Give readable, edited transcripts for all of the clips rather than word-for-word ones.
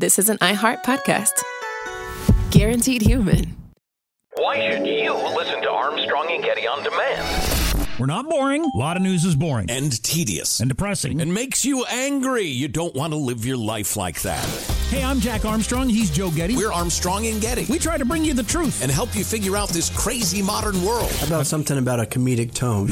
this is an iHeart podcast. Guaranteed human. Why should you listen to Armstrong and Getty on demand? We're not boring. A lot of news is boring. And tedious. And depressing. And makes you angry. You don't want to live your life like that. Hey, I'm Jack Armstrong. He's Joe Getty. We're Armstrong and Getty. We try to bring you the truth. And help you figure out this crazy modern world. How about something about a comedic tone?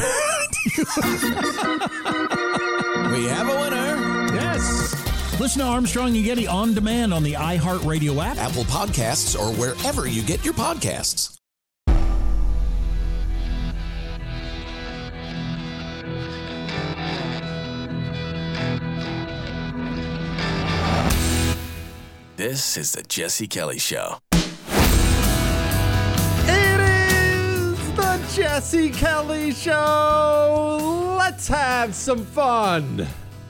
We have a winner. Yes. Listen to Armstrong and Getty on demand on the iHeartRadio app, Apple Podcasts, or wherever you get your podcasts. This is the Jesse Kelly Show. It is the Jesse Kelly Show. Let's have some fun.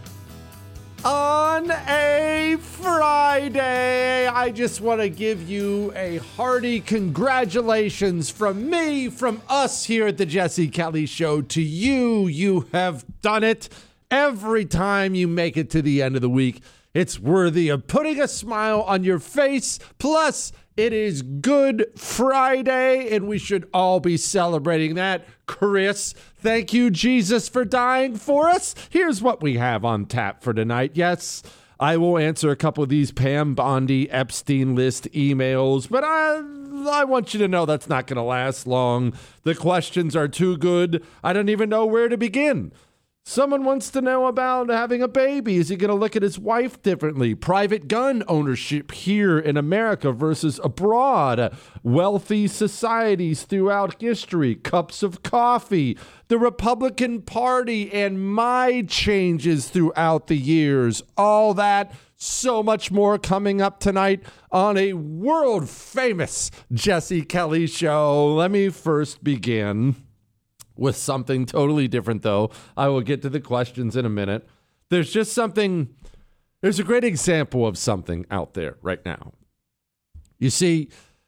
On a Friday, I just want to give you a hearty congratulations from me, from us here at the Jesse Kelly Show to you. You have done it. Every time you make it to the end of the week, it's worthy of putting a smile on your face. Plus, it is Good Friday, and we should all be celebrating that. Chris, thank you, Jesus, for dying for us. Here's what we have on tap for tonight. Yes, I will answer a couple of these Pam Bondi Epstein list emails, but I want you to know that's not going to last long. The questions are too good. I don't even know where to begin. Someone wants to know about having a baby. Is he going to look at his wife differently? Private gun ownership here in America versus abroad. Wealthy societies throughout history. Cups of coffee. The Republican Party and my changes throughout the years. All that, so much more coming up tonight on a world famous Jesse Kelly Show. Let me first begin with something totally different, though. I will get to the questions in a minute. There's a great example of something out there right now. You see,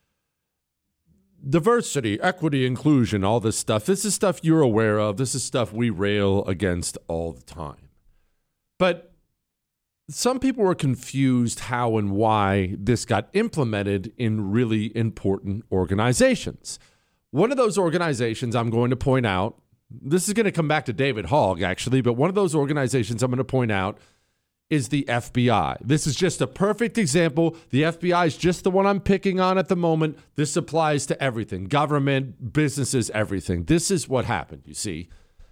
diversity, equity, inclusion, all this stuff. This is stuff you're aware of. This is stuff we rail against all the time. But some people were confused how and why this got implemented in really important organizations. One of those organizations I'm going to point out, this is going to come back to David Hogg, actually, but one of those organizations I'm going to point out is the FBI. This is just a perfect example. The FBI is just the one I'm picking on at the moment. This applies to everything, government, businesses, everything. This is what happened, you see.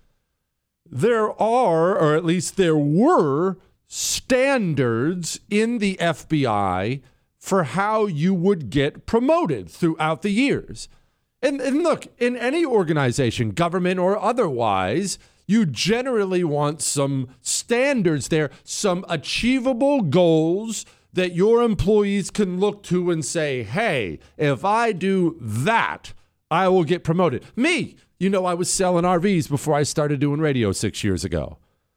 There are, or at least there were, standards in the FBI for how you would get promoted throughout the years. And look, in any organization, government or otherwise, you generally want some standards there, some achievable goals that your employees can look to and say, hey, if I do that, I will get promoted. Me, I was selling RVs before I started doing radio 6 years ago.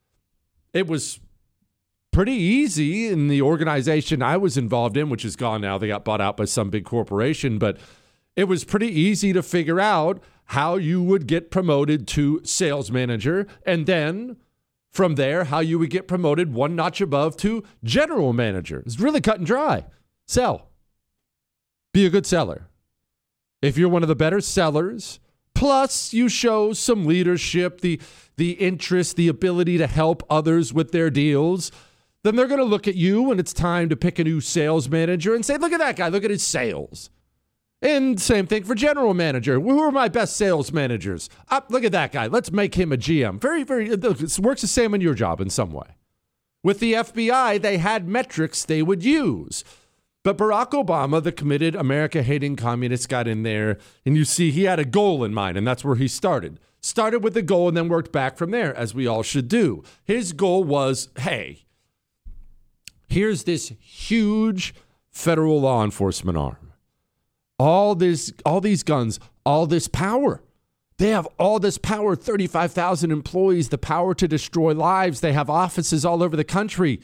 It was pretty easy in the organization I was involved in, which is gone now. They got bought out by some big corporation, but it was pretty easy to figure out how you would get promoted to sales manager, and then from there, how you would get promoted one notch above to general manager. It's really cut and dry. Sell. Be a good seller. If you're one of the better sellers, plus you show some leadership, the interest, the ability to help others with their deals, then they're going to look at you when it's time to pick a new sales manager and say, look at that guy, look at his sales. And same thing for general manager. Who are my best sales managers? Look at that guy. Let's make him a GM. It works the same in your job in some way. With the FBI, they had metrics they would use. But Barack Obama, the committed America-hating communist, got in there, and you see he had a goal in mind, and that's where he started. Started with the goal and then worked back from there, as we all should do. His goal was, hey, here's this huge federal law enforcement arm. All these guns, all this power. They have all this power, 35,000 employees, the power to destroy lives. They have offices all over the country.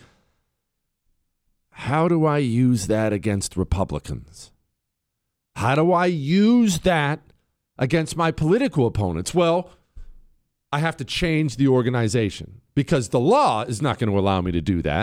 How do I use that against Republicans? How do I use that against my political opponents? Well, I have to change the organization because the law is not going to allow me to do that.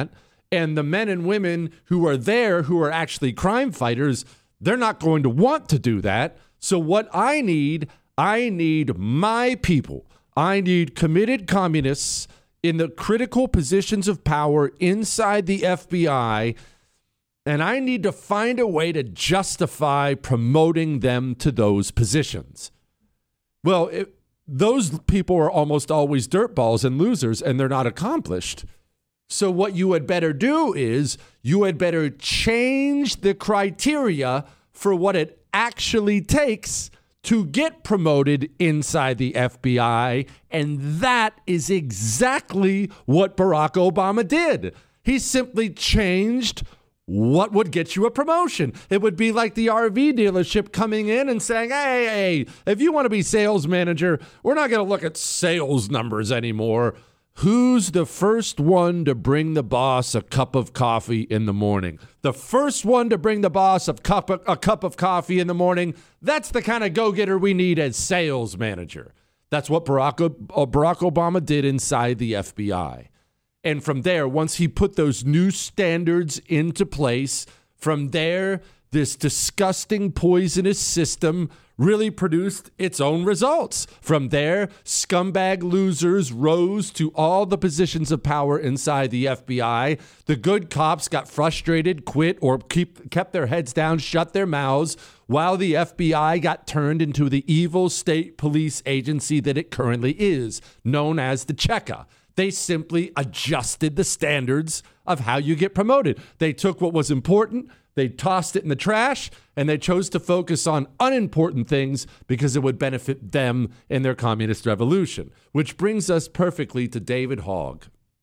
And the men and women who are there, who are actually crime fighters, they're not going to want to do that. So what I need my people. I need committed communists in the critical positions of power inside the FBI, and I need to find a way to justify promoting them to those positions. Well, those people are almost always dirtballs and losers, and they're not accomplished. So what you had better do is you had better change the criteria for what it actually takes to get promoted inside the FBI, and that is exactly what Barack Obama did. He simply changed what would get you a promotion. It would be like the RV dealership coming in and saying, hey, if you want to be sales manager, we're not going to look at sales numbers anymore. Who's the first one to bring the boss a cup of coffee in the morning? The first one to bring the boss a cup of coffee in the morning, that's the kind of go-getter we need as sales manager. That's what Barack Obama did inside the FBI. And from there, once he put those new standards into place, from there, this disgusting, poisonous system really produced its own results. From there, scumbag losers rose to all the positions of power inside the FBI. The good cops got frustrated, quit, or kept their heads down, shut their mouths, while the FBI got turned into the evil state police agency that it currently is, known as the Cheka. They simply adjusted the standards of how you get promoted. They took what was important, they tossed it in the trash, and they chose to focus on unimportant things because it would benefit them in their communist revolution. Which brings us perfectly to David Hogg.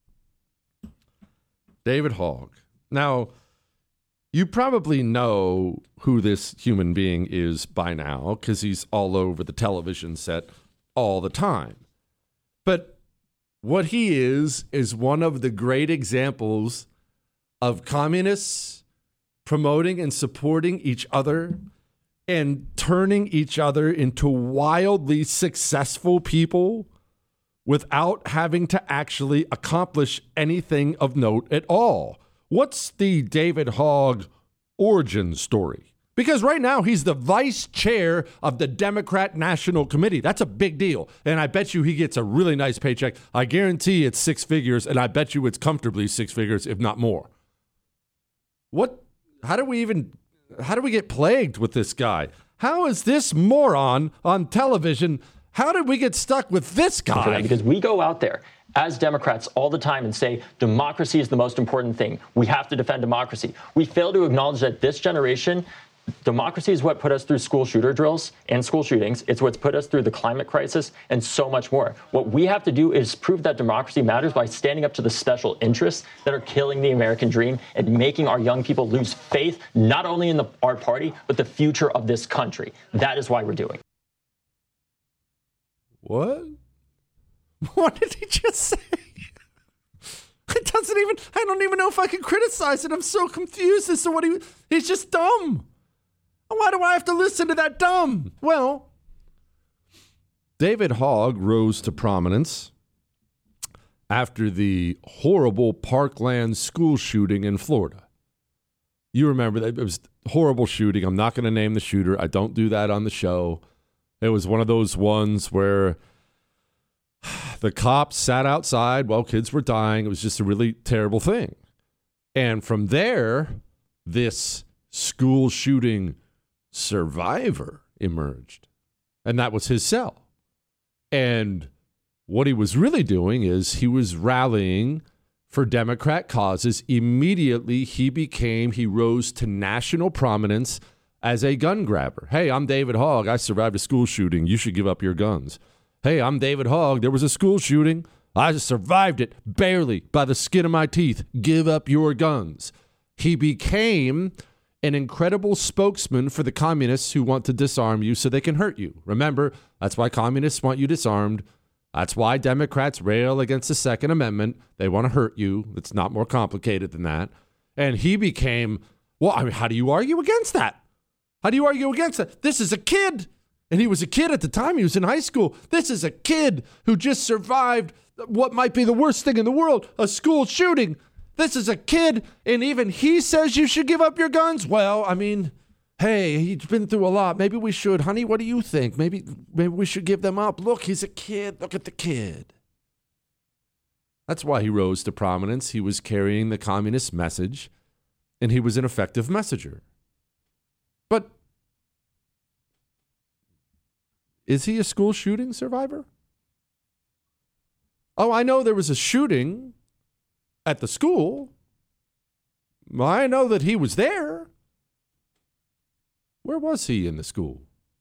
David Hogg. Now, you probably know who this human being is by now because he's all over the television set all the time. But what he is one of the great examples of communists promoting and supporting each other and turning each other into wildly successful people without having to actually accomplish anything of note at all. What's the David Hogg origin story? Because right now he's the vice chair of the Democrat National Committee. That's a big deal. And I bet you he gets a really nice paycheck. I guarantee it's six figures, and I bet you it's comfortably six figures, if not more. How do we get plagued with this guy? How is this moron on television? How did we get stuck with this guy? Because we go out there as Democrats all the time and say democracy is the most important thing. We have to defend democracy. We fail to acknowledge that this generation, democracy is what put us through school shooter drills and school shootings. It's what's put us through the climate crisis and so much more. What we have to do is prove that democracy matters by standing up to the special interests that are killing the American dream and making our young people lose faith, not only in our party, but the future of this country. That is why we're doing. What? What did he just say? I don't even know if I can criticize it. I'm so confused as to what he's just dumb. Why do I have to listen to that dumb? Well, David Hogg rose to prominence after the horrible Parkland school shooting in Florida. You remember that it was a horrible shooting. I'm not going to name the shooter. I don't do that on the show. It was one of those ones where the cops sat outside while kids were dying. It was just a really terrible thing. And from there, this school shooting survivor emerged. And that was his cell. And what he was really doing is he was rallying for Democrat causes. Immediately, he rose to national prominence as a gun grabber. Hey, I'm David Hogg. I survived a school shooting. You should give up your guns. Hey, I'm David Hogg. There was a school shooting. I just survived it barely by the skin of my teeth. Give up your guns. He became an incredible spokesman for the communists who want to disarm you so they can hurt you. Remember, that's why communists want you disarmed. That's why Democrats rail against the Second Amendment. They want to hurt you. It's not more complicated than that. And he became, how do you argue against that? How do you argue against that? This is a kid. And he was a kid at the time. He was in high school. This is a kid who just survived what might be the worst thing in the world, a school shooting. This is a kid, and even he says you should give up your guns? Well, I mean, hey, he's been through a lot. Maybe we should. Honey, what do you think? Maybe we should give them up. Look, he's a kid. Look at the kid. That's why he rose to prominence. He was carrying the communist message, and he was an effective messenger. But is he a school shooting survivor? Oh, I know there was a shooting at the school. I know that he was there. Where was he in the school?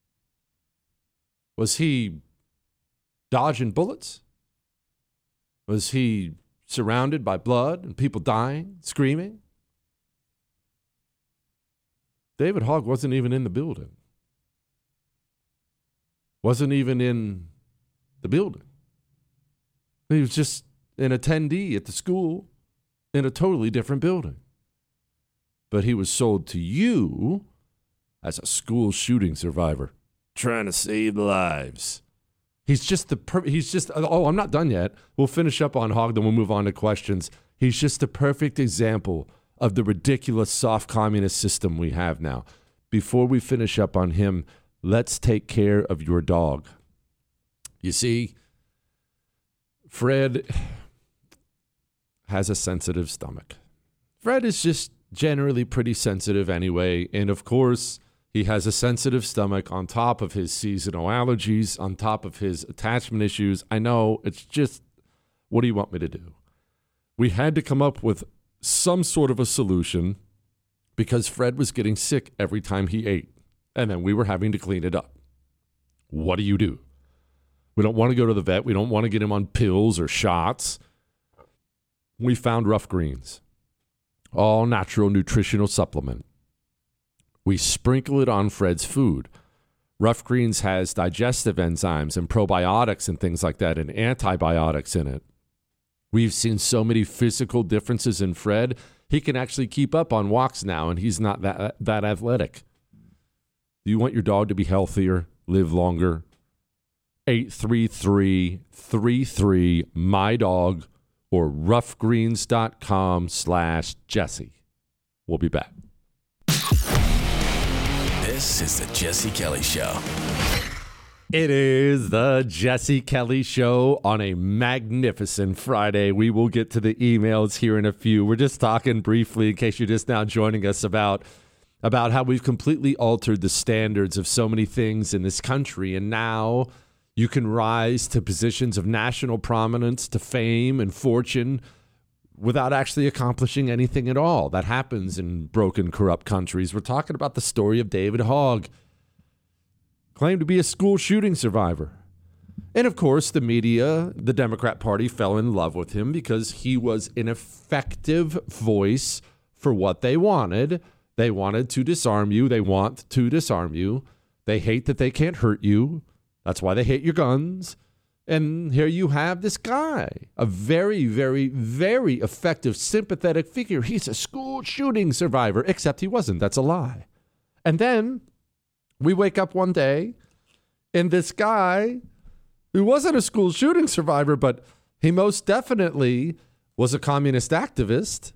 Was he dodging bullets? Was he surrounded by blood and people dying, screaming? David Hogg wasn't even in the building. Wasn't even in the building. He was just an attendee at the school in a totally different building. But he was sold to you as a school shooting survivor trying to save lives. Oh, I'm not done yet. We'll finish up on Hogg, then we'll move on to questions. He's just a perfect example of the ridiculous soft communist system we have now. Before we finish up on him, let's take care of your dog. You see, Fred has a sensitive stomach. Fred is just generally pretty sensitive anyway, and of course, he has a sensitive stomach on top of his seasonal allergies, on top of his attachment issues. I know, it's just, what do you want me to do? We had to come up with some sort of a solution because Fred was getting sick every time he ate, and then we were having to clean it up. What do? We don't want to go to the vet. We don't want to get him on pills or shots. We found Rough Greens, all natural nutritional supplement. We sprinkle it on Fred's food. Rough Greens has digestive enzymes and probiotics and things like that and antibiotics in it. We've seen so many physical differences in Fred. He can actually keep up on walks now, and he's not that athletic. Do you want your dog to be healthier, live longer? 833-33-MY-DOG or roughgreens.com/Jesse. We'll be back. This is the Jesse Kelly Show. It is the Jesse Kelly Show on a magnificent Friday. We will get to the emails here in a few. We're just talking briefly, in case you're just now joining us, about how we've completely altered the standards of so many things in this country. And now you can rise to positions of national prominence, to fame and fortune, without actually accomplishing anything at all. That happens in broken, corrupt countries. We're talking about the story of David Hogg, claimed to be a school shooting survivor. And of course, the media, the Democrat Party, fell in love with him because he was an effective voice for what they wanted. They wanted to disarm you. They want to disarm you. They hate that they can't hurt you. That's why they hate your guns. And here you have this guy, a very, very, very effective, sympathetic figure. He's a school shooting survivor, except he wasn't. That's a lie. And then we wake up one day, and this guy, who wasn't a school shooting survivor, but he most definitely was a communist activist,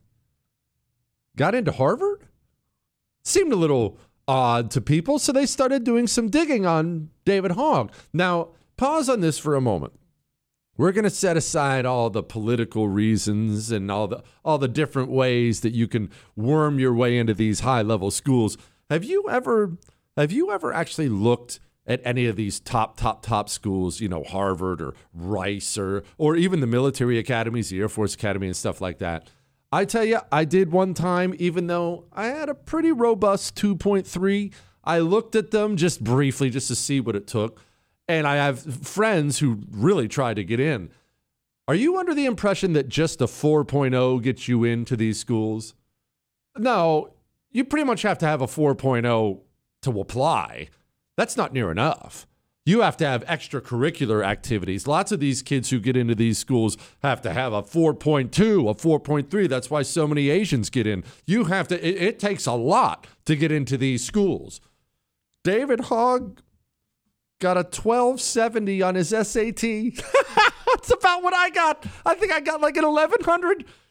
got into Harvard? Seemed a little odd to people, so they started doing some digging on David Hogg. Now, pause on this for a moment. We're going to set aside all the political reasons and all the different ways that you can worm your way into these high-level schools. Have you ever actually looked at any of these top schools, Harvard or Rice or even the military academies, the Air Force Academy and stuff like that? I tell you, I did one time, even though I had a pretty robust 2.3. I looked at them just briefly just to see what it took. And I have friends who really tried to get in. Are you under the impression that just a 4.0 gets you into these schools? No, you pretty much have to have a 4.0 to apply. That's not near enough. You have to have extracurricular activities. Lots of these kids who get into these schools have to have a 4.2, a 4.3. That's why so many Asians get in. You have to, it takes a lot to get into these schools. David Hogg got a 1270 on his SAT. That's about what I got. I think I got like an 1100.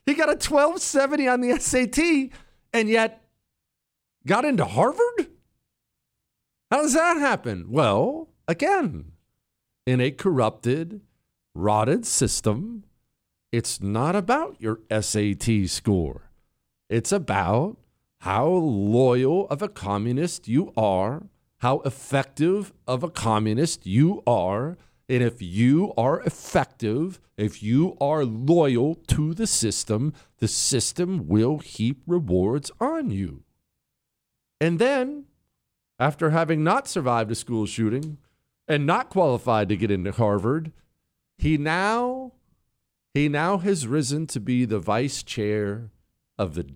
He got a 1270 on the SAT and yet got into Harvard? How does that happen? Well, again, in a corrupted, rotted system, it's not about your SAT score. It's about how loyal of a communist you are, how effective of a communist you are. And if you are effective, if you are loyal to the system will heap rewards on you. And then, after having not survived a school shooting and not qualified to get into Harvard, he now has risen to be the vice chair of the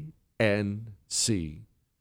DNC.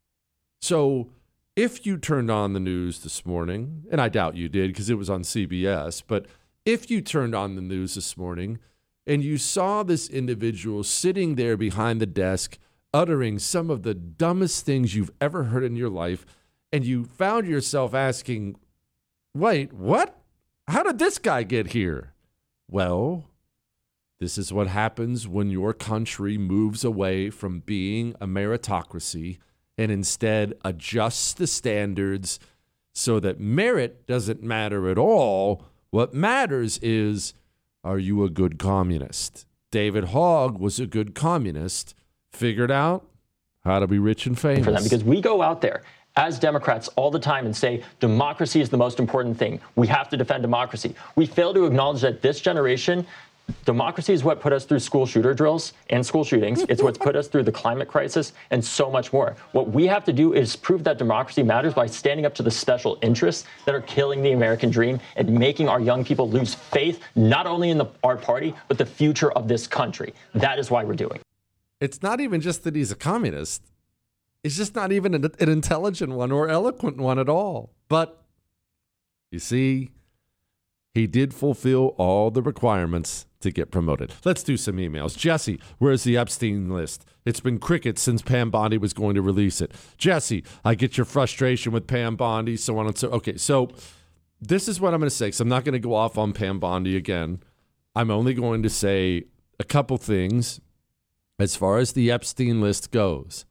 So if you turned on the news this morning, and I doubt you did because it was on CBS, but if you turned on the news this morning and you saw this individual sitting there behind the desk uttering some of the dumbest things you've ever heard in your life, and you found yourself asking, wait, what? How did this guy get here? Well, this is what happens when your country moves away from being a meritocracy and instead adjusts the standards so that merit doesn't matter at all. What matters is, are you a good communist? David Hogg was a good communist, figured out how to be rich and famous. For them, because we go out there as Democrats all the time and say democracy is the most important thing. We have to defend democracy. We fail to acknowledge that this generation, democracy is what put us through school shooter drills and school shootings. It's what's put us through the climate crisis and so much more. What we have to do is prove that democracy matters by standing up to the special interests that are killing the American dream and making our young people lose faith, not only in our party, but the future of this country. That is why we're doing it. It's not even just that he's a communist. It's just not even an intelligent one or eloquent one at all. But you see, he did fulfill all the requirements to get promoted. Let's do some emails. Jesse, where's the Epstein list? It's been crickets since Pam Bondi was going to release it. Jesse, I get your frustration with Pam Bondi, so on and so. Okay, so this is what I'm going to say, because I'm not going to go off on Pam Bondi again. I'm only going to say a couple things as far as the Epstein list goes.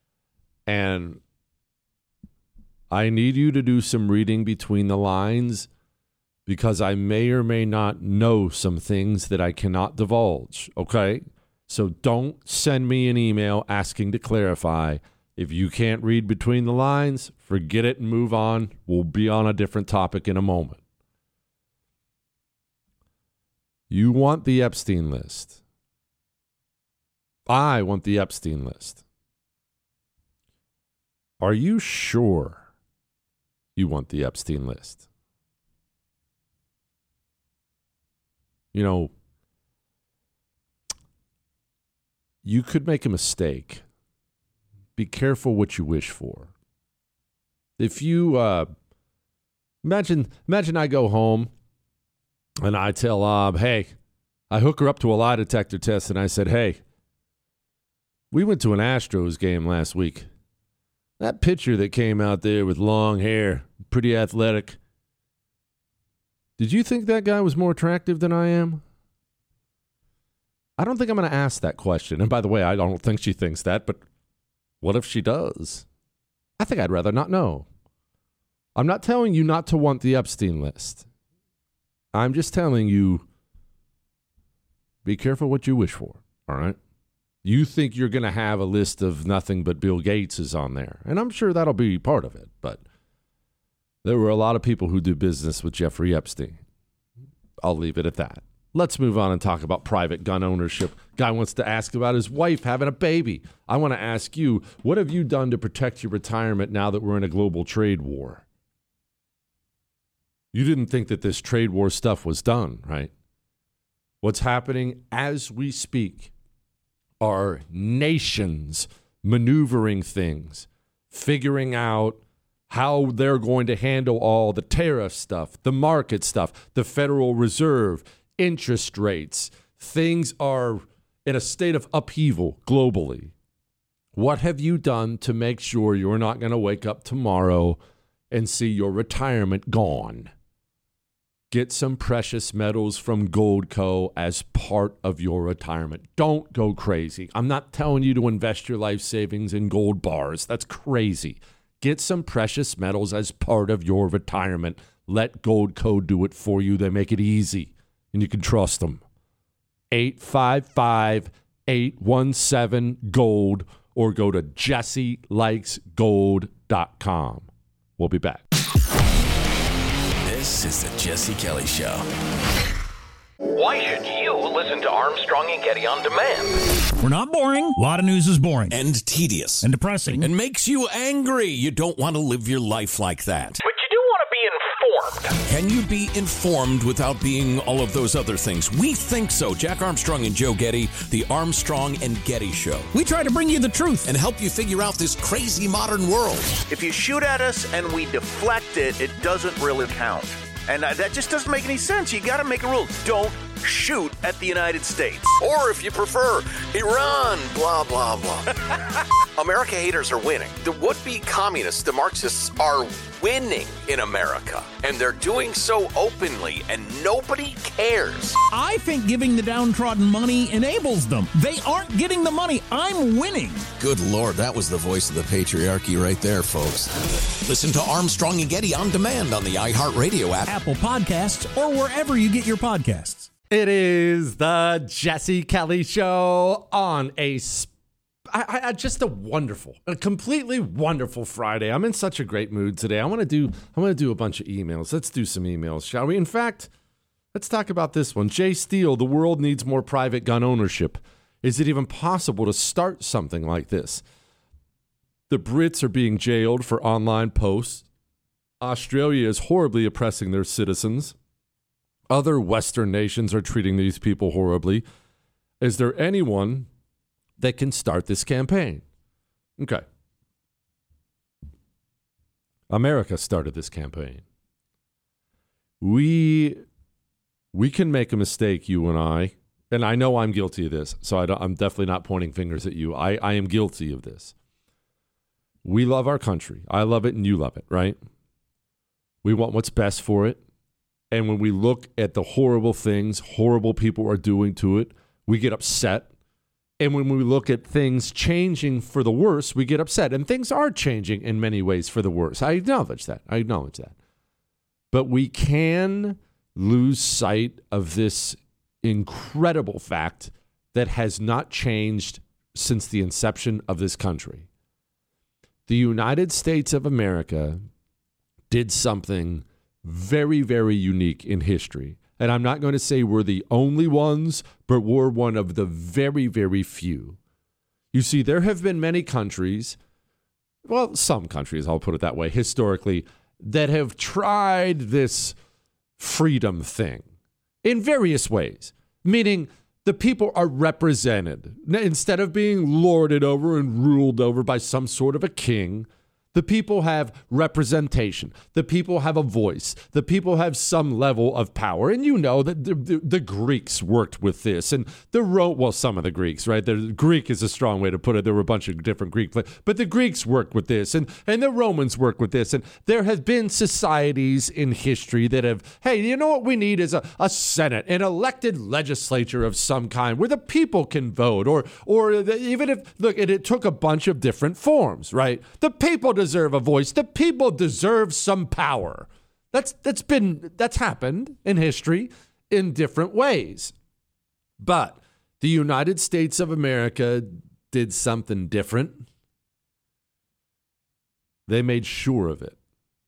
And I need you to do some reading between the lines, because I may or may not know some things that I cannot divulge, okay? So don't send me an email asking to clarify. If you can't read between the lines, forget it and move on. We'll be on a different topic in a moment. You want the Epstein list. I want the Epstein list. Are you sure you want the Epstein list? You know, you could make a mistake. Be careful what you wish for. If you imagine I go home and I tell hey, I hook her up to a lie detector test and I said, hey, we went to an Astros game last week. That pitcher that came out there with long hair, pretty athletic. Did you think that guy was more attractive than I am? I don't think I'm going to ask that question. And by the way, I don't think she thinks that, but what if she does? I think I'd rather not know. I'm not telling you not to want the Epstein list. I'm just telling you, be careful what you wish for, all right? You think you're going to have a list of nothing but Bill Gates is on there, and I'm sure that'll be part of it, but there were a lot of people who do business with Jeffrey Epstein. I'll leave it at that. Let's move on and talk about private gun ownership. Guy wants to ask about his wife having a baby. I want to ask you, what have you done to protect your retirement now that we're in a global trade war? You didn't think that this trade war stuff was done, right? What's happening as we speak are nations maneuvering things, figuring out how they're going to handle all the tariff stuff, the market stuff, the Federal Reserve, interest rates. Things are in a state of upheaval globally. What have you done to make sure you're not going to wake up tomorrow and see your retirement gone? Get some precious metals from Goldco as part of your retirement. Don't go crazy. I'm not telling you to invest your life savings in gold bars. That's crazy. Get some precious metals as part of your retirement. Let Goldco do it for you. They make it easy, and you can trust them. 855-817-GOLD or go to jesselikesgold.com. We'll be back. This is the Jesse Kelly Show. Why should you listen to Armstrong and Getty on demand? We're not boring. A lot of news is boring And tedious. and depressing. And makes you angry. You don't want to live your life like that. But you do want to be informed. Can you be informed without being all of those other things? We think so. Jack Armstrong and Joe Getty, the Armstrong and Getty Show. We try to bring you the truth. And help you figure out this crazy modern world. If you shoot at us and we deflect it, it doesn't really count. And that just doesn't make any sense. You got to make a rule. Don't shoot at the United States. Or if you prefer, Iran, blah, blah, blah. America haters are winning. The would-be communists, the Marxists, are winning in America. And they're doing so openly, and nobody cares. I think giving the downtrodden money enables them. They aren't getting the money. I'm winning. Good Lord, that was the voice of the patriarchy right there, folks. Listen to Armstrong and Getty on demand on the iHeartRadio app. Apple Podcasts or wherever you get your podcasts. It is the Jesse Kelly Show on just a completely wonderful Friday. I'm in such a great mood today. I want to do a bunch of emails. Let's do some emails, shall we? In fact, let's talk about this one. Jay Steele, the world needs more private gun ownership. Is it even possible to start something like this? The Brits are being jailed for online posts. Australia is horribly oppressing their citizens. Other Western nations are treating these people horribly. Is there anyone that can start this campaign? Okay. America started this campaign. We can make a mistake, you and I know I'm guilty of this, so I'm definitely not pointing fingers at you. I am guilty of this. We love our country. I love it and you love it, right? We want what's best for it. And when we look at the horrible things horrible people are doing to it, we get upset. And when we look at things changing for the worse, we get upset. And things are changing in many ways for the worse. I acknowledge that. But we can lose sight of this incredible fact that has not changed since the inception of this country. The United States of America did something very, very unique in history. And I'm not going to say we're the only ones, but we're one of the very, very few. You see, there have been many countries, well, some countries, I'll put it that way, historically, that have tried this freedom thing in various ways, meaning the people are represented. Instead of being lorded over and ruled over by some sort of a king, the people have representation. The people have a voice. The people have some level of power. And you know that the Greeks worked with this. And some of the Greeks, right? The Greek is a strong way to put it. There were a bunch of different Greek, but the Greeks worked with this. And the Romans worked with this. And there have been societies in history that have, hey, you know what we need is a Senate, an elected legislature of some kind where the people can vote. Even if, look, it took a bunch of different forms, right? The people deserve a voice. The people deserve some power. That's happened in history in different ways. But the United States of America did something different. They made sure of it.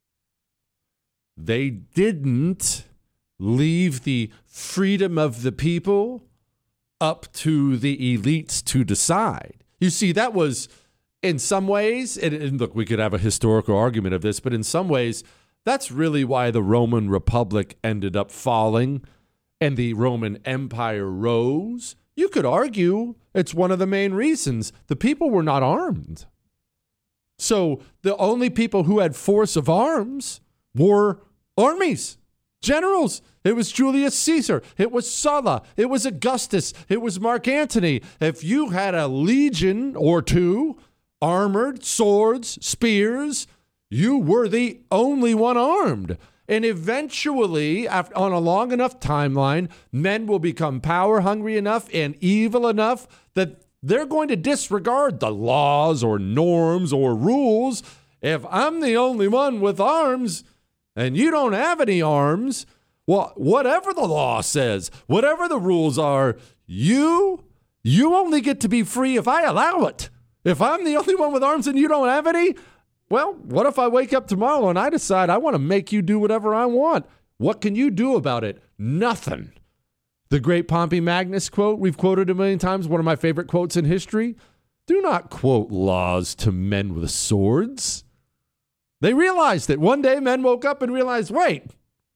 They didn't leave the freedom of the people up to the elites to decide. You see, that was, in some ways, and look, we could have a historical argument of this, but in some ways, that's really why the Roman Republic ended up falling and the Roman Empire rose. You could argue it's one of the main reasons. The people were not armed. So the only people who had force of arms were armies, generals. It was Julius Caesar. It was Sulla. It was Augustus. It was Mark Antony. If you had a legion or two, armored, swords, spears, you were the only one armed. And eventually, on a long enough timeline, men will become power hungry enough and evil enough that they're going to disregard the laws or norms or rules. If I'm the only one with arms and you don't have any arms, well, whatever the law says, whatever the rules are, you only get to be free if I allow it. If I'm the only one with arms and you don't have any, well, what if I wake up tomorrow and I decide I want to make you do whatever I want? What can you do about it? Nothing. The great Pompey Magnus quote, we've quoted a million times, one of my favorite quotes in history. Do not quote laws to men with swords. They realized that one day men woke up and realized, wait,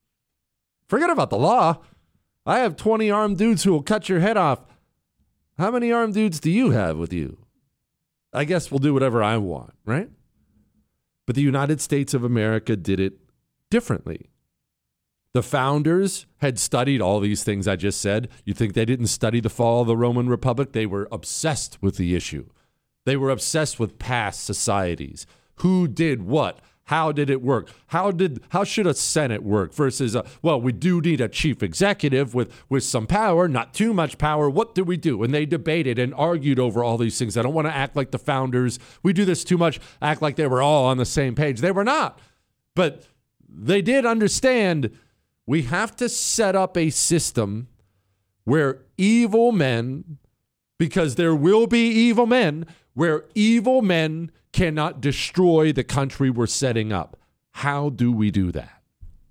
forget about the law. I have 20 armed dudes who will cut your head off. How many armed dudes do you have with you? I guess we'll do whatever I want, right? But the United States of America did it differently. The founders had studied all these things I just said. You think they didn't study the fall of the Roman Republic? They were obsessed with the issue. They were obsessed with past societies. Who did what? How did it work? How should a Senate work versus, well, we do need a chief executive with some power, not too much power. What do we do? And they debated and argued over all these things. I don't want to act like the founders. We do this too much, act like they were all on the same page. They were not. But they did understand we have to set up a system where evil men, because there will be evil men, where evil men cannot destroy the country we're setting up. How do we do that?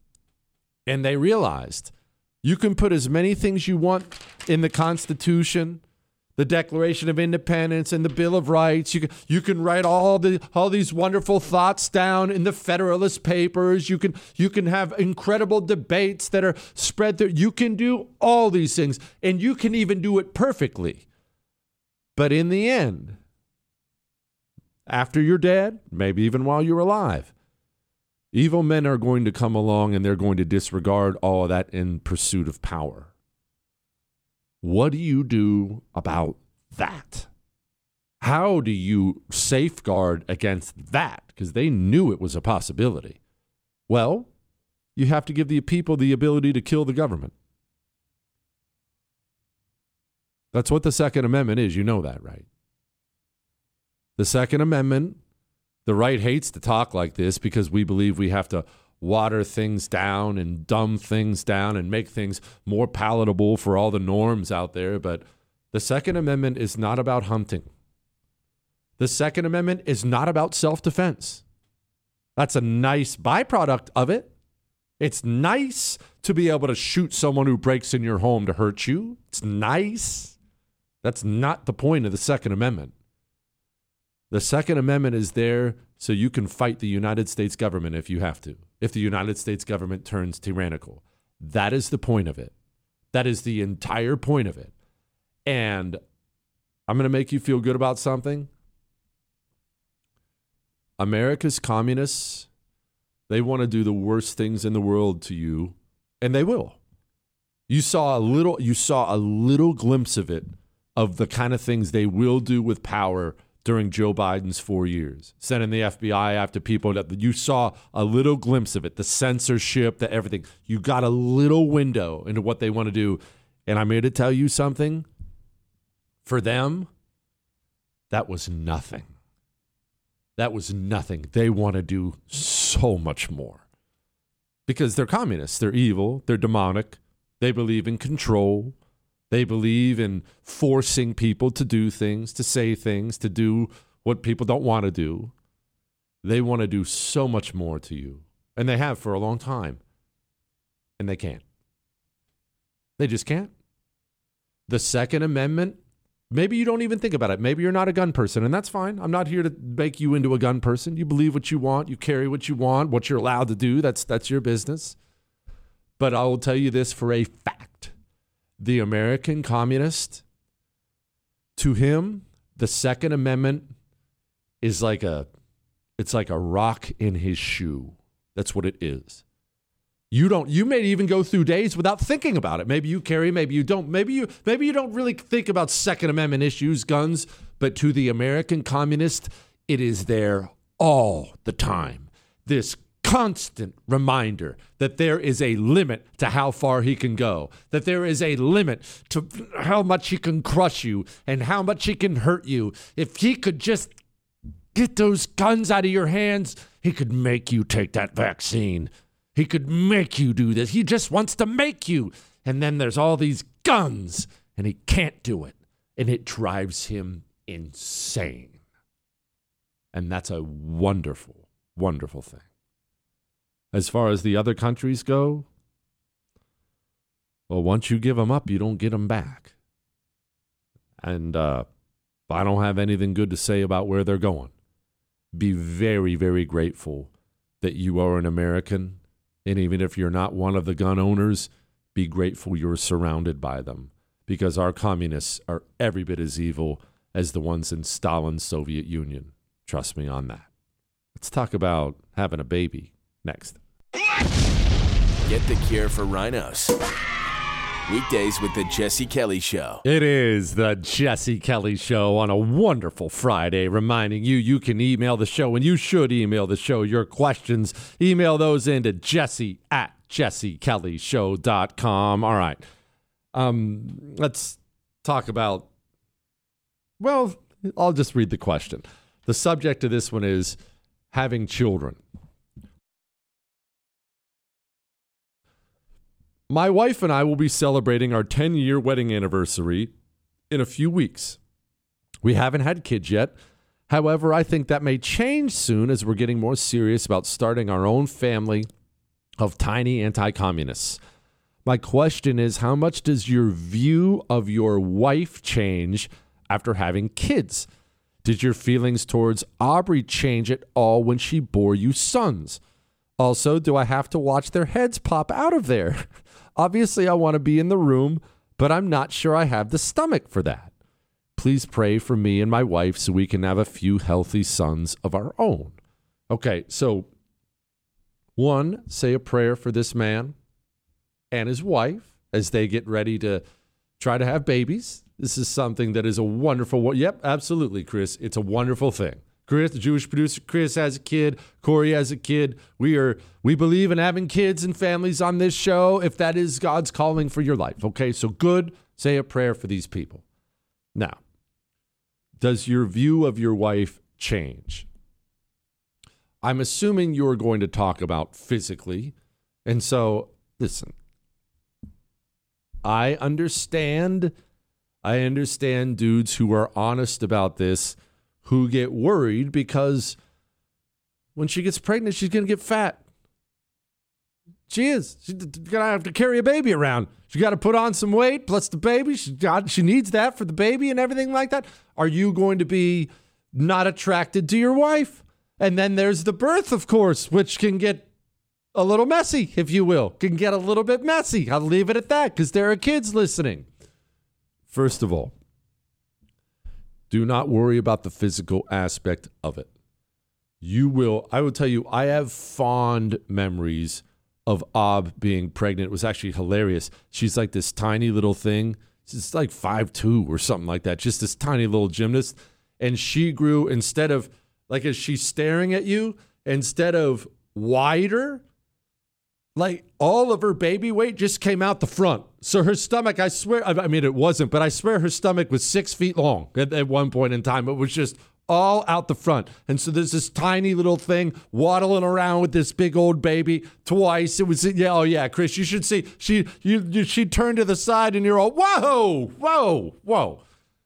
And they realized you can put as many things you want in the Constitution, the Declaration of Independence, and the Bill of Rights. You can write all these wonderful thoughts down in the Federalist Papers. You can have incredible debates that are spread there. You can do all these things, and you can even do it perfectly. But in the end, after you're dead, maybe even while you're alive, evil men are going to come along and they're going to disregard all of that in pursuit of power. What do you do about that? How do you safeguard against that? Because they knew it was a possibility. Well, you have to give the people the ability to kill the government. That's what the Second Amendment is. You know that, right? The Second Amendment, the right hates to talk like this because we believe we have to water things down and dumb things down and make things more palatable for all the norms out there. But the Second Amendment is not about hunting. The Second Amendment is not about self-defense. That's a nice byproduct of it. It's nice to be able to shoot someone who breaks in your home to hurt you. It's nice. That's not the point of the Second Amendment. The Second Amendment is there so you can fight the United States government if you have to, if the United States government turns tyrannical. That is the point of it. That is the entire point of it. And I'm going to make you feel good about something. America's communists, they want to do the worst things in the world to you, and they will. You saw a little glimpse of it, of the kind of things they will do with power during Joe Biden's 4 years, sending the FBI after people that you saw a little glimpse of it, the censorship, the everything. You got a little window into what they want to do. And I'm here to tell you something. For them, that was nothing. That was nothing. They want to do so much more because they're communists. They're evil. They're demonic. They believe in control. They believe in forcing people to do things, to say things, to do what people don't want to do. They want to do so much more to you. And they have for a long time. And they can't. They just can't. The Second Amendment, maybe you don't even think about it. Maybe you're not a gun person, and that's fine. I'm not here to make you into a gun person. You believe what you want. You carry what you want, what you're allowed to do. That's your business. But I will tell you this for a fact. The American communist, to him, the Second Amendment is like a rock in his shoe. That's what it is. You may even go through days without thinking about it. Maybe you carry, maybe you don't. Maybe you don't really think about Second Amendment issues, guns, but to the American communist, it is there all the time. This constant reminder that there is a limit to how far he can go, that there is a limit to how much he can crush you and how much he can hurt you. If he could just get those guns out of your hands, he could make you take that vaccine. He could make you do this. He just wants to make you. And then there's all these guns, and he can't do it. And it drives him insane. And that's a wonderful, wonderful thing. As far as the other countries go, well, once you give them up, you don't get them back. And I don't have anything good to say about where they're going. Be very, very grateful that you are an American. And even if you're not one of the gun owners, be grateful you're surrounded by them. Because our communists are every bit as evil as the ones in Stalin's Soviet Union. Trust me on that. Let's talk about having a baby next. Get the cure for rhinos. Weekdays with the Jesse Kelly Show. It is the Jesse Kelly Show on a wonderful Friday, reminding you you can email the show, and you should email the show your questions. Email those into jesse@jessekellyshow.com. All right. Let's talk about, well, I'll just read the question. The subject of this one is having children. My wife and I will be celebrating our 10-year wedding anniversary in a few weeks. We haven't had kids yet. However, I think that may change soon as we're getting more serious about starting our own family of tiny anti-communists. My question is, how much does your view of your wife change after having kids? Did your feelings towards Aubrey change at all when she bore you sons? Also, do I have to watch their heads pop out of there? Obviously, I want to be in the room, but I'm not sure I have the stomach for that. Please pray for me and my wife so we can have a few healthy sons of our own. Okay, so one, say a prayer for this man and his wife as they get ready to try to have babies. This is something that is a wonderful, yep, absolutely, Chris. It's a wonderful thing. Chris, the Jewish producer, Chris has a kid. Corey has a kid. We believe in having kids and families on this show if that is God's calling for your life. Okay, so good. Say a prayer for these people. Now, does your view of your wife change? I'm assuming you're going to talk about physically. And so, listen, I understand dudes who are honest about this, who get worried because when she gets pregnant, she's going to get fat. She is. She's going to have to carry a baby around. She got to put on some weight, plus the baby. She needs that for the baby and everything like that. Are you going to be not attracted to your wife? And then there's the birth, of course, which can get a little messy, if you will. Can get a little bit messy. I'll leave it at that because there are kids listening. First of all, do not worry about the physical aspect of it. I will tell you, I have fond memories of Ob being pregnant. It was actually hilarious. She's like this tiny little thing. She's like 5'2" or something like that. Just this tiny little gymnast. And she grew, instead of, like as she's staring at you, instead of wider, like all of her baby weight just came out the front. So her stomach, I swear, I mean, it wasn't, but I swear her stomach was 6 feet long at one point in time. It was just all out the front. And so there's this tiny little thing waddling around with this big old baby twice. It was, yeah, oh yeah, Chris, you should see. She turned to the side and you're all, whoa, whoa, whoa.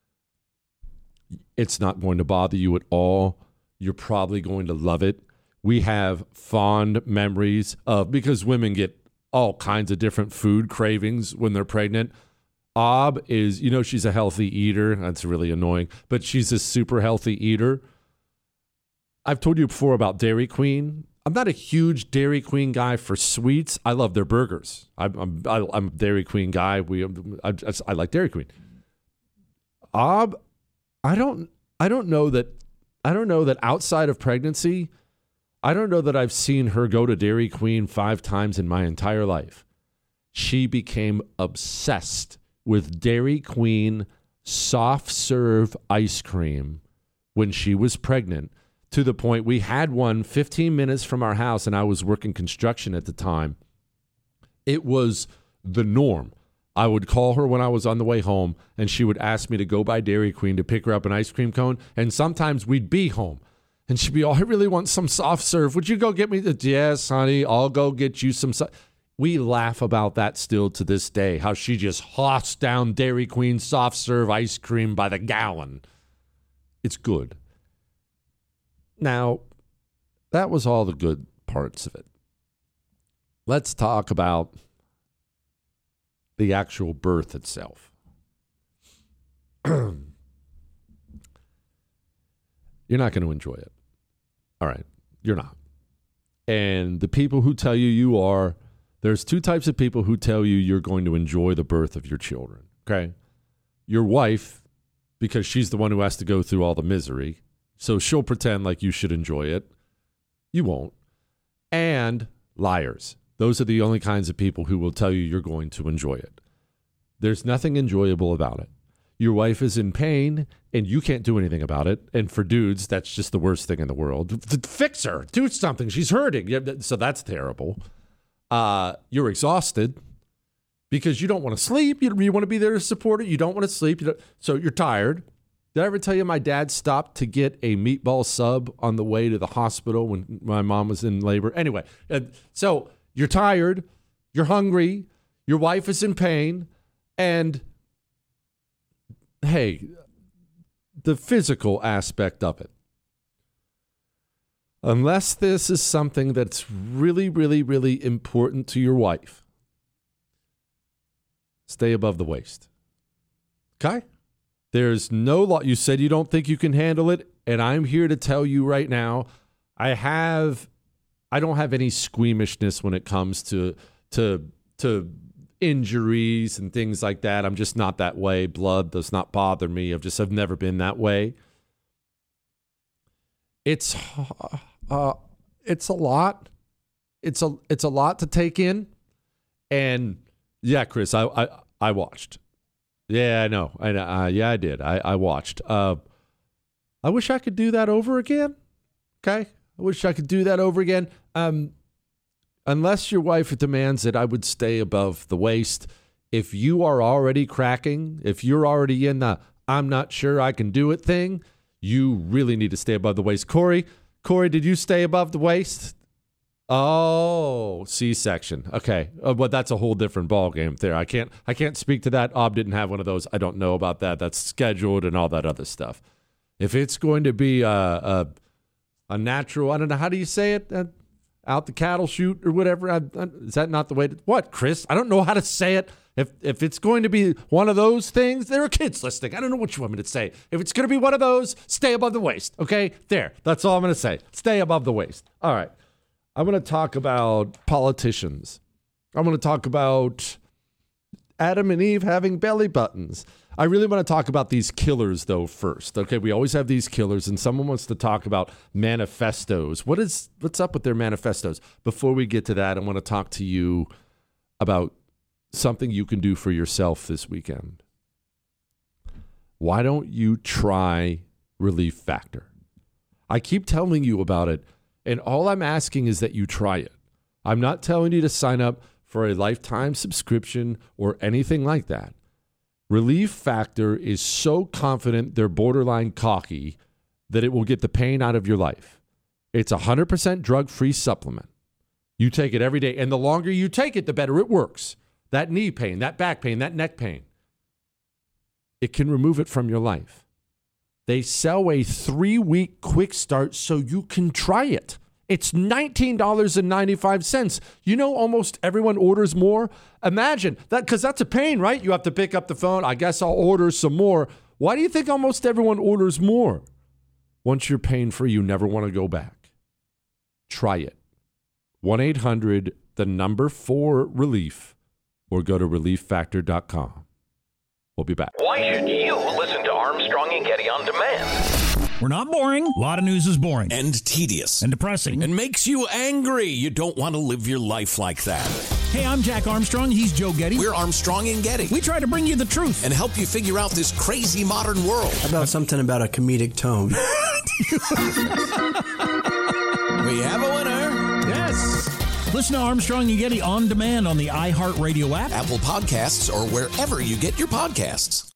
It's not going to bother you at all. You're probably going to love it. We have fond memories of, because women get all kinds of different food cravings when they're pregnant. Ob is, she's a healthy eater. That's really annoying, but she's a super healthy eater. I've told you before about Dairy Queen. I'm not a huge Dairy Queen guy for sweets. I love their burgers. I'm a Dairy Queen guy. I like Dairy Queen. Ob, I don't know that outside of pregnancy, I don't know that I've seen her go to Dairy Queen 5 times in my entire life. She became obsessed with Dairy Queen soft serve ice cream when she was pregnant, to the point we had one 15 minutes from our house, and I was working construction at the time. It was the norm. I would call her when I was on the way home, and she would ask me to go by Dairy Queen to pick her up an ice cream cone, and sometimes we'd be home. And she'd be, I really want some soft serve. Would you go get me the? Yes, honey, I'll go get you some. We laugh about that still to this day, how she just hoffs down Dairy Queen soft serve ice cream by the gallon. It's good. Now, that was all the good parts of it. Let's talk about the actual birth itself. You're not going to enjoy it. All right, you're not. And the people who tell you you are, there's two types of people who tell you you're going to enjoy the birth of your children, okay? Your wife, because she's the one who has to go through all the misery, so she'll pretend like you should enjoy it. You won't. And liars. Those are the only kinds of people who will tell you you're going to enjoy it. There's nothing enjoyable about it. Your wife is in pain, and you can't do anything about it. And for dudes, that's just the worst thing in the world. Fix her. Do something. She's hurting. So that's terrible. You're exhausted because you don't want to sleep. You want to be there to support her. You don't want to sleep. So you're tired. Did I ever tell you my dad stopped to get a meatball sub on the way to the hospital when my mom was in labor? Anyway, so you're tired. You're hungry. Your wife is in pain. And hey, the physical aspect of it. Unless this is something that's really, really, really important to your wife, stay above the waist. Okay? There's no law. You said you don't think you can handle it, and I'm here to tell you right now, I don't have any squeamishness when it comes to injuries and things like that. I'm just not that way. Blood does not bother me. I've never been that way. It's a lot. It's a lot to take in. And yeah, Chris, I watched. Yeah, I know. Yeah, I did. I watched. I wish I could do that over again. Okay, I wish I could do that over again. Unless your wife demands it, I would stay above the waist. If you are already cracking, if you're already in the I'm not sure I can do it thing, you really need to stay above the waist. Corey, did you stay above the waist? Oh, C-section. Okay. But that's a whole different ballgame there. I can't speak to that. Ob didn't have one of those. I don't know about that. That's scheduled and all that other stuff. If it's going to be a natural, I don't know, how do you say it? Out the cattle chute or whatever. Is that not the way to, what, Chris? I don't know how to say it. If it's going to be one of those things, there are kids listening. I don't know what you want me to say. If it's going to be one of those, stay above the waist. Okay? There. That's all I'm going to say. Stay above the waist. All right. I'm going to talk about politicians. I'm going to talk about Adam and Eve having belly buttons. I really want to talk about these killers, though, first. Okay, we always have these killers, and someone wants to talk about manifestos. What's up with their manifestos? Before we get to that, I want to talk to you about something you can do for yourself this weekend. Why don't you try Relief Factor? I keep telling you about it, and all I'm asking is that you try it. I'm not telling you to sign up for a lifetime subscription or anything like that. Relief Factor is so confident they're borderline cocky that it will get the pain out of your life. It's 100% drug-free supplement. You take it every day, and the longer you take it, the better it works. That knee pain, that back pain, that neck pain, it can remove it from your life. They sell a 3-week quick start so you can try it. It's $19.95. You know, almost everyone orders more. Imagine that, because that's a pain, right? You have to pick up the phone. I guess I'll order some more. Why do you think almost everyone orders more? Once you're pain-free, you never want to go back. Try it. 1-800-4-RELIEF or go to relieffactor.com. We'll be back. Why should you listen to Armstrong and Getty on demand? We're not boring. A lot of news is boring. And tedious. And depressing. And makes you angry. You don't want to live your life like that. Hey, I'm Jack Armstrong. He's Joe Getty. We're Armstrong and Getty. We try to bring you the truth. And help you figure out this crazy modern world. How about something about a comedic tone? We have a winner. Yes. Listen to Armstrong and Getty on demand on the iHeartRadio app, Apple Podcasts, or wherever you get your podcasts.